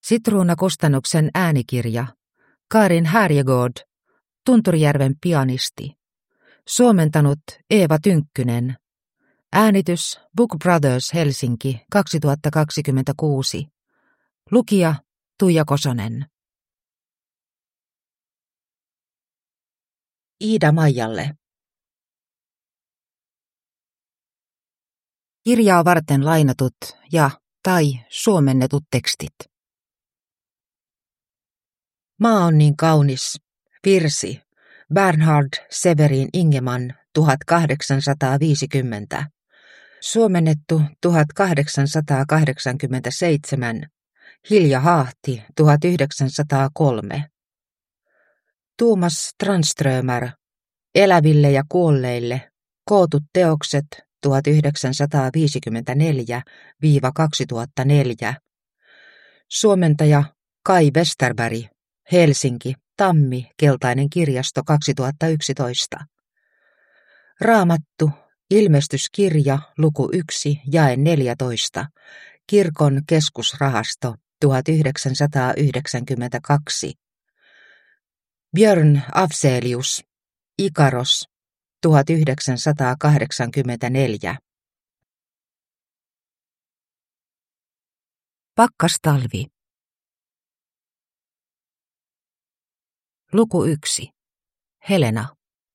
Sitruunakustannuksen äänikirja. Karin Härjegård, Tunturijärven pianisti. Suomentanut Eeva Tynkkynen. Äänitys Book Brothers Helsinki 2026. Lukija Tuija Kosonen. Iida Maijalle. Kirjaa varten lainatut tai suomennetut tekstit. Maa on niin kaunis. Virsi. Bernhard Severin Ingemann 1850. Suomennettu 1887. Hilja Haahti 1903. Tuomas Tranströmer. Eläville ja kuolleille. Kootut teokset 1954–2004. Suomentaja Kai Westerberg. Helsinki, Tammi, Keltainen kirjasto 2011. Raamattu, ilmestyskirja, luku 1, jae 14. Kirkon keskusrahasto 1992. Björn Afzelius, Ikaros 1984. Pakkastalvi. Luku 1. Helena.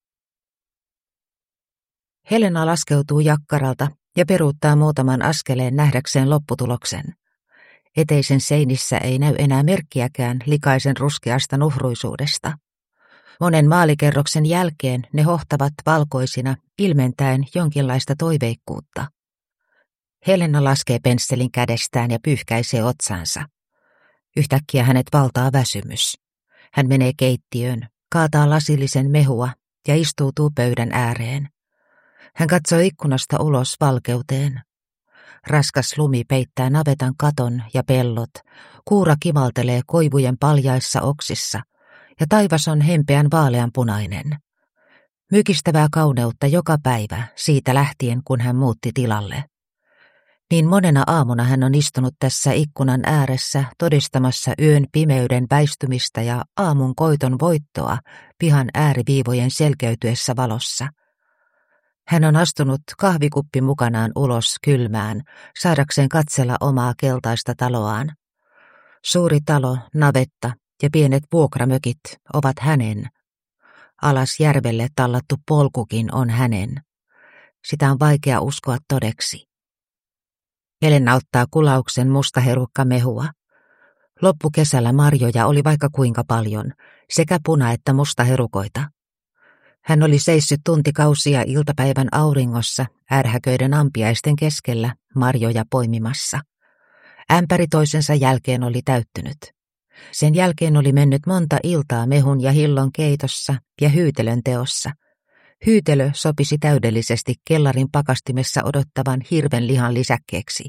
Helena laskeutuu jakkaralta ja peruuttaa muutaman askeleen nähdäkseen lopputuloksen. Eteisen seinissä ei näy enää merkkiäkään likaisen ruskeasta nuhruisuudesta. Monen maalikerroksen jälkeen ne hohtavat valkoisina, ilmentäen jonkinlaista toiveikkuutta. Helena laskee pensselin kädestään ja pyyhkäisee otsansa. Yhtäkkiä hänet valtaa väsymys. Hän menee keittiöön, kaataa lasillisen mehua ja istuutuu pöydän ääreen. Hän katsoo ikkunasta ulos valkeuteen. Raskas lumi peittää navetan katon ja pellot, kuura kimaltelee koivujen paljaissa oksissa ja taivas on hempeän vaaleanpunainen. Mykistävää kauneutta joka päivä siitä lähtien, kun hän muutti tilalle. Niin monena aamuna hän on istunut tässä ikkunan ääressä todistamassa yön pimeyden väistymistä ja aamun koiton voittoa pihan ääriviivojen selkeytyessä valossa. Hän on astunut kahvikuppi mukanaan ulos kylmään, saadakseen katsella omaa keltaista taloaan. Suuri talo, navetta ja pienet vuokramökit ovat hänen. Alas järvelle tallattu polkukin on hänen. Sitä on vaikea uskoa todeksi. Helena ottaa kulauksen mustaherukkamehua. Loppukesällä marjoja oli vaikka kuinka paljon, sekä puna- että mustaherukoita. Hän oli seissyt tuntikausia iltapäivän auringossa ärhäköiden ampiaisten keskellä marjoja poimimassa. Ämpäri toisensa jälkeen oli täyttynyt. Sen jälkeen oli mennyt monta iltaa mehun ja hillon keitossa ja hyytelön teossa. Hyytelö sopisi täydellisesti kellarin pakastimessa odottavan hirven lihan lisäkkeeksi.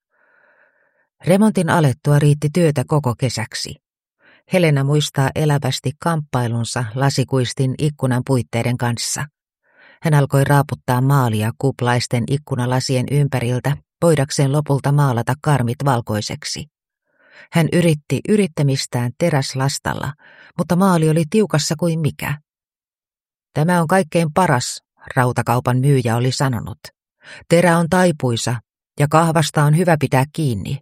Remontin alettua riitti työtä koko kesäksi. Helena muistaa elävästi kamppailunsa lasikuistin ikkunan puitteiden kanssa. Hän alkoi raaputtaa maalia kuplaisten ikkunalasien ympäriltä, voidakseen lopulta maalata karmit valkoiseksi. Hän yritti yrittämistään teräslastalla, mutta maali oli tiukassa kuin mikä. Tämä on kaikkein paras, rautakaupan myyjä oli sanonut. Terä on taipuisa ja kahvasta on hyvä pitää kiinni.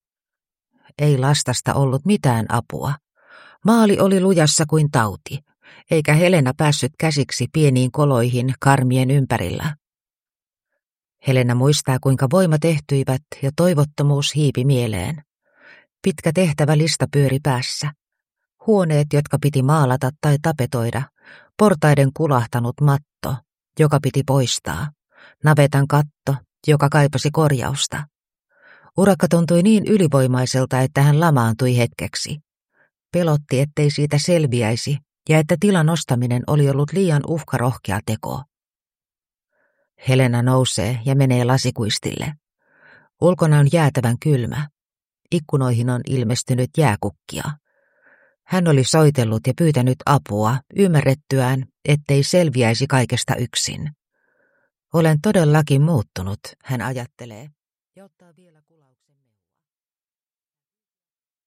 Ei lastasta ollut mitään apua. Maali oli lujassa kuin tauti, eikä Helena päässyt käsiksi pieniin koloihin karmien ympärillä. Helena muistaa, kuinka voimat ehtyivät ja toivottomuus hiipi mieleen. Pitkä tehtävälista pyöri päässä. Huoneet, jotka piti maalata tai tapetoida, portaiden kulahtanut matto, joka piti poistaa, navetan katto, joka kaipasi korjausta. Urakka tuntui niin ylivoimaiselta, että hän lamaantui hetkeksi. Pelotti, ettei siitä selviäisi ja että tilan ostaminen oli ollut liian uhkarohkea teko. Helena nousee ja menee lasikuistille. Ulkona on jäätävän kylmä. Ikkunoihin on ilmestynyt jääkukkia. Hän oli soitellut ja pyytänyt apua, ymmärrettyään, ettei selviäisi kaikesta yksin. Olen todellakin muuttunut, hän ajattelee, ja ottaa vielä kulauksen.